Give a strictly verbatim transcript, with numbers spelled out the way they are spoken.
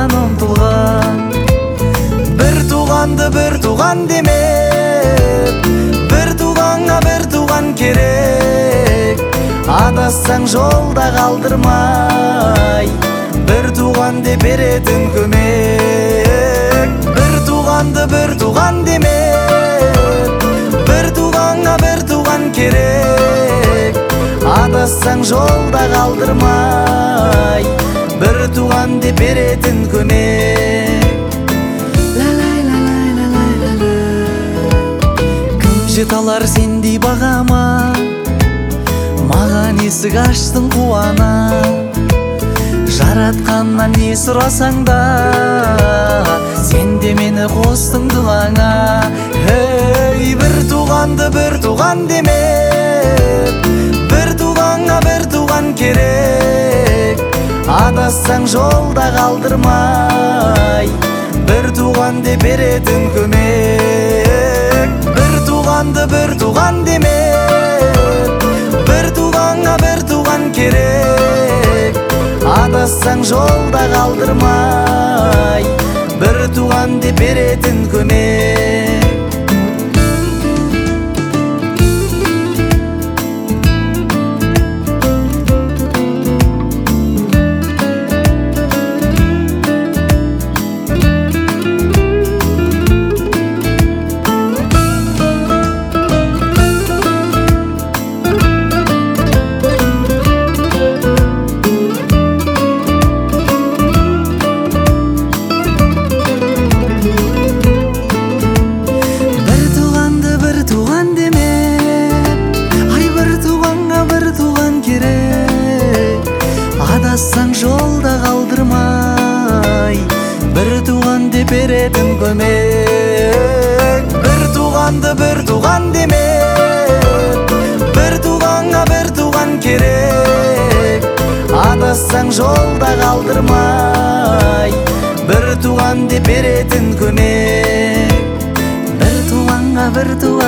жолдан ұмтылған. Бір туғанды бір туған демеп, бір туғанға бір туған керек. Адассаң жолда қалдырмай, бір туған деп беретін көмек. Бір туғанды бір туған демеп, бір туғанға бір туған керек. Адассаң жолда қалдырмай, бір туған деп беретін көмек. Кім жете алар сендей бағама, маған есік аштың қуана. Жаратқаннан не сұрасаң да, сен де мені қостың дұғаңа. Ей, бір туғанды бір туған демеп, бір туғанға бір туған керек. Адассаң жолда қалдырмай, бір туған деп беретін көмек. Бір туғанды бір туған демеп, бір туғанға бір туған керек. Адассаң жолда қалдырмай, бір туған деп беретін көмек. Адассаң жолда қалдырмай, бір туған деп беретін көмек. Бір туғанды бір туған демеп, бір туғанға бір туған керек. Адассаң жолда қалдырмай, бір туған деп беретін көмек. Бір туғанға бір туған